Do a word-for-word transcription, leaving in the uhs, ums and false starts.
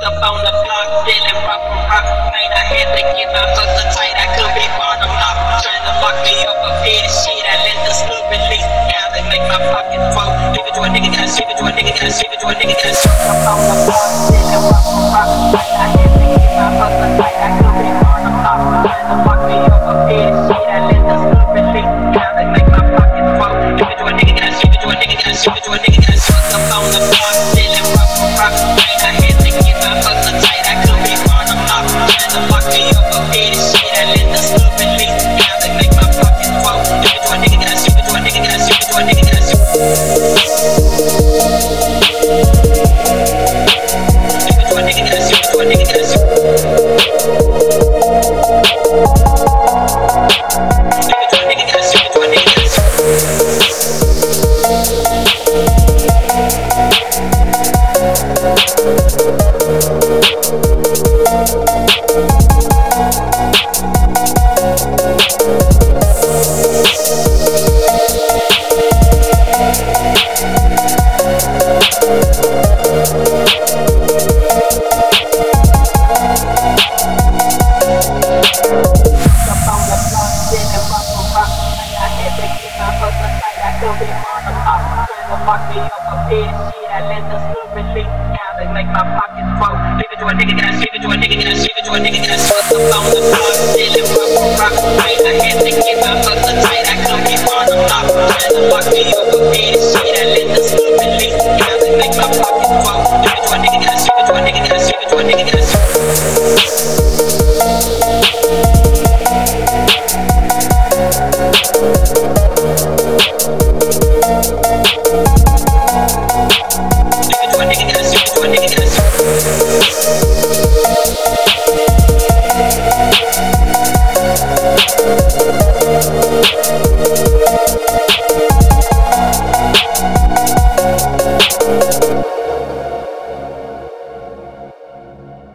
up on the block, dealing rock from rock. Man, I had to get my hustle tight, I could be bottom lock. Trying to lock me up a bit of shit, I let the sloop release. Now they make my pocket flow. Give it to a nigga, gotta ship it to a nigga, gotta ship it to a nigga, gotta ship it up on the block, dealing rock from rock. Man, I had to get my hustle tight, I could be bottom lock. Trying to lock me up a bit of shit, I let the sloop release. Now they make my pocket flow. Give it to a nigga, gotta ship it to a nigga, gotta ship it to a nigga, gotta ship it up on the block, dealing rock from rock. Man, I had to get my hustle tight, I could be bottom lock. Trying to lock me up a bit of shit, I let the sloop release. Now they make my pocket flow. Give it to a nigga, gotta ship it to a nigga, gotta ship it to a nigga, gotta ship it. Ship it to a nigga, gotta ship it to a nigga, gotta ship it. Ship it to a nigga, gotta ship it to a nigga, gotta ship Fuck me up a bit of shit, I let the sloop release. Now they make my pockets flow. Leave it to a nigga, gotta ship it to a nigga, gotta ship it to a nigga, gotta ship it up on the block, dealing rock from rock. Man, I had to get my hustle tight, I could be on the block. Trying to fuck me up a bit of shit, I let the sloop release. Now they make my pockets flow. Leave it to a nigga, gotta ship it to a nigga.